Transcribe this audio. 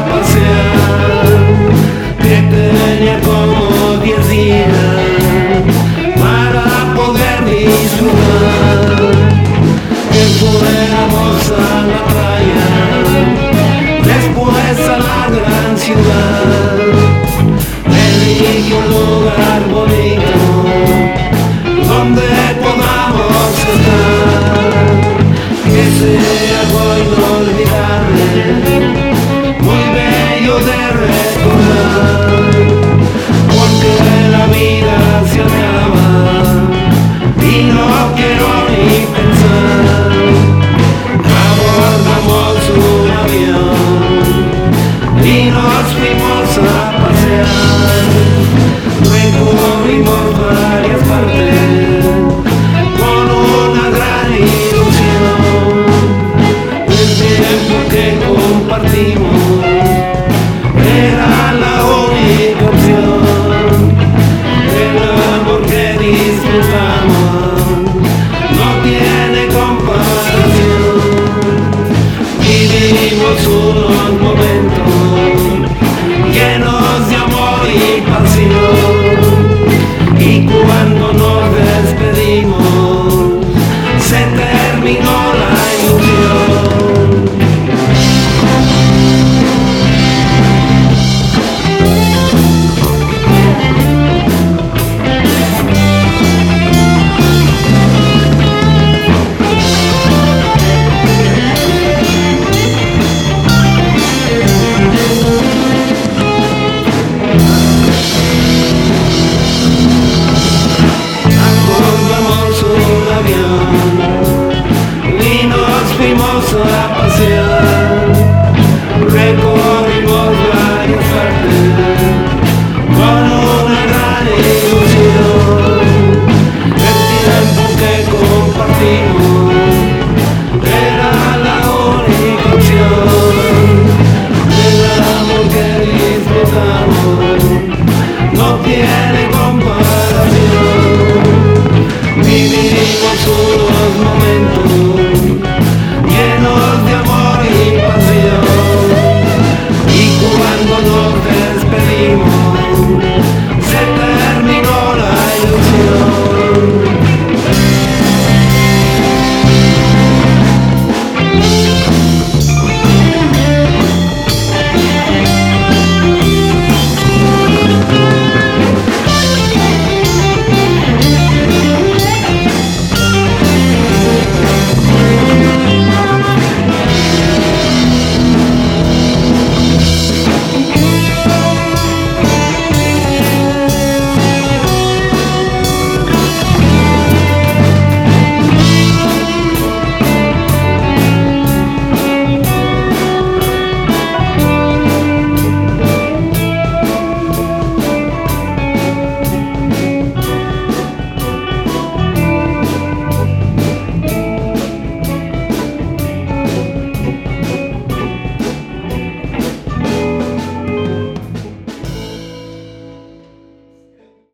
pasear, que tenía como 10 días para poder disfrutar, que fuéramos a la playa, después a la gran ciudad. Elige un lugar bonito donde podamos estar, que sea algo inolvidable, muy bello de recordar, porque la vida se acaba y no quiero ni pensar. Abordamos un avión y nos fuimos